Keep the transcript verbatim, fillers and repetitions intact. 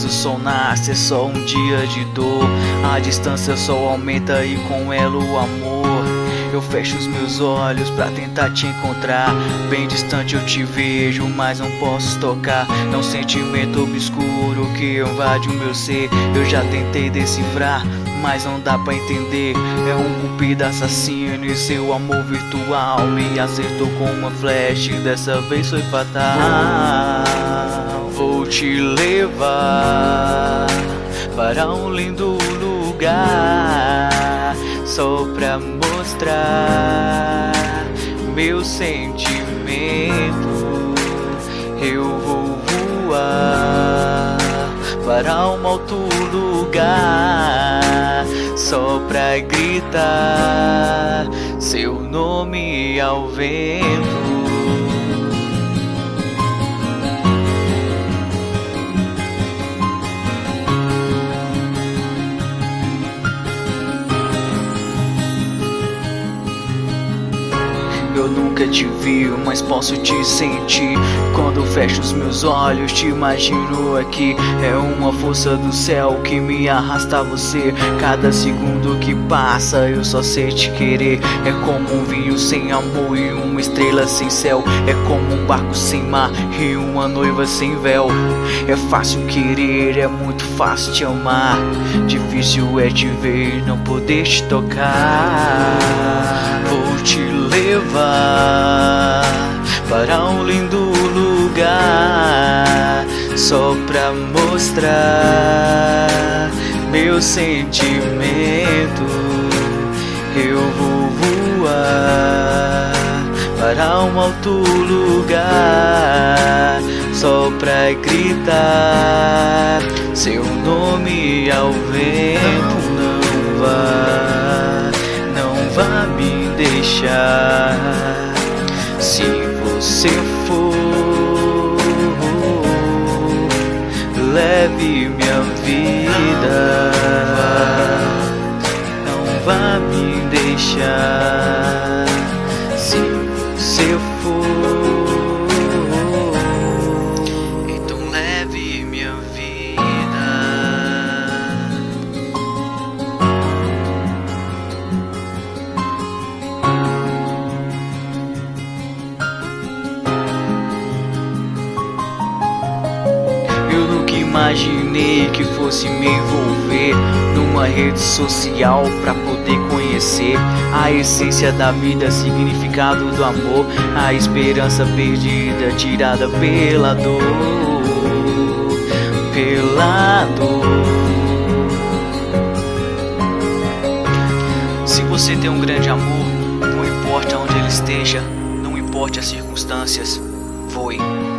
vez o sol nasce, é só um dia de dor. A distância só aumenta e com ela o amor. Eu fecho os meus olhos pra tentar te encontrar. Bem distante eu te vejo, mas não posso tocar. É um sentimento obscuro que invade o meu ser. Eu já tentei decifrar, mas não dá pra entender. É um cupido assassino e seu amor virtual me acertou com uma flecha, dessa vez foi fatal. Vou te levar para um lindo lugar, só pra mostrar meu sentimento. Eu vou voar para um alto lugar, só pra gritar seu nome ao vento. Eu nunca te vi, mas posso te sentir. Quando fecho os meus olhos, te imagino aqui. É uma força do céu que me arrasta a você. Cada segundo que passa, eu só sei te querer. É como um vinho sem amor e uma estrela sem céu. É como um barco sem mar e uma noiva sem véu. É fácil querer, é muito fácil te amar. Difícil é te ver e não poder te tocar. Vou te levar para um lindo lugar, só pra mostrar meu sentimento. Eu vou voar para um alto lugar, só pra gritar seu nome ao vento. Não vá, não vá me deixar. Se você for, leve minha vida. Não vá me deixar. Se você for, então leve minha vida. Eu nunca imaginei que fosse me envolver numa rede social pra poder conhecer a essência da vida, significado do amor, a esperança perdida, tirada pela dor, pela dor. Se você tem um grande amor, não importa onde ele esteja, não importa as circunstâncias, voe.